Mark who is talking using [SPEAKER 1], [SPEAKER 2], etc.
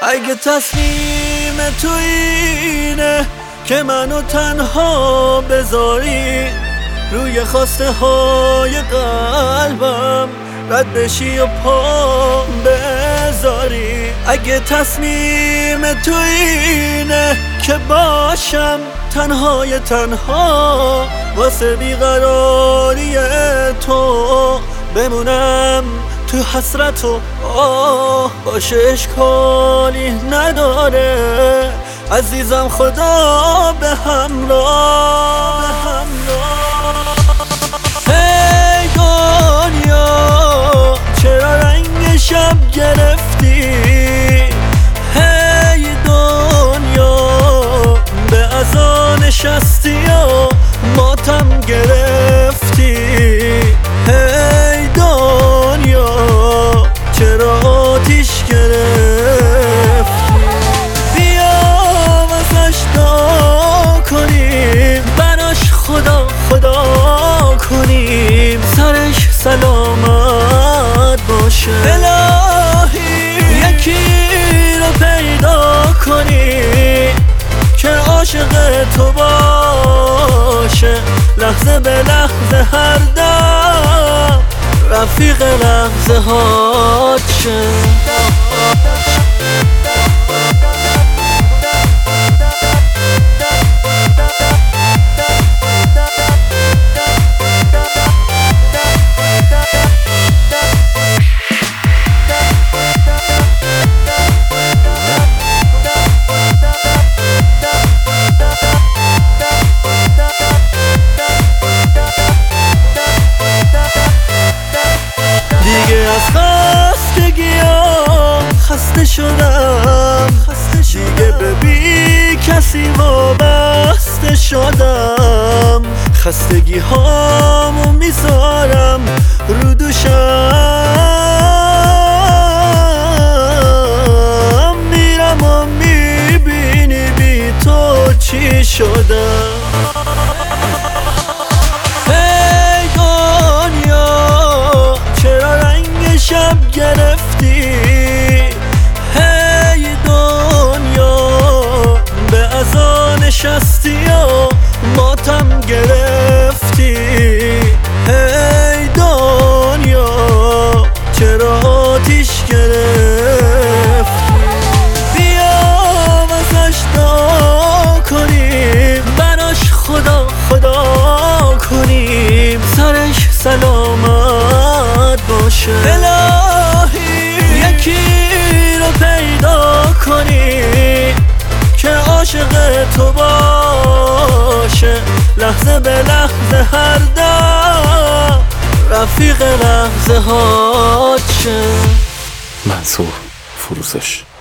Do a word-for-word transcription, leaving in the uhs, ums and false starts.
[SPEAKER 1] اگه تصمیم تو اینه که منو تنها بذاری، روی خواسته های قلبم رد بشی و پا بذاری. اگه تصمیم تو اینه که باشم تنهای تنها واسه بیقراری تو، بمونم تو حسرت و آه، باشه اشکالی نداره عزیزم، خدا به همراه به همراه. هی دنیا چرا رنگ شب گرفتی؟ هی دنیا به عزا نشستی و ماتم گرفتی. هی دنیا چرا آتیش گرفتی؟ بیا واسش دعا کنیم، براش خدا خدا کنیم، سرش سلامت باشه. الهی یکی رو پیدا کنی که عاشق تو باشه، لحظه به لحظه هر دم رفیق لحظه هات شه. خسته شدم، دیگه به بی کسی وابسته شدم، خستگی هامو میذارم رو دوشم، میرم و میبینی بی تو چی شدم. هی دنیا چرا رنگ شب گرفتی؟ نشستی و ماتم گرفتی. هی دنیا چرا آتیش گرفتی؟ بیا واسش دعا کنیم، براش خدا خدا کنیم، سرش سلامت باشه. الهی یکی رو پیدا کنی که عاشق تو باشه، لحظه به لحظه هر دم رفیق لحظه هات شه.
[SPEAKER 2] منصور فروزش.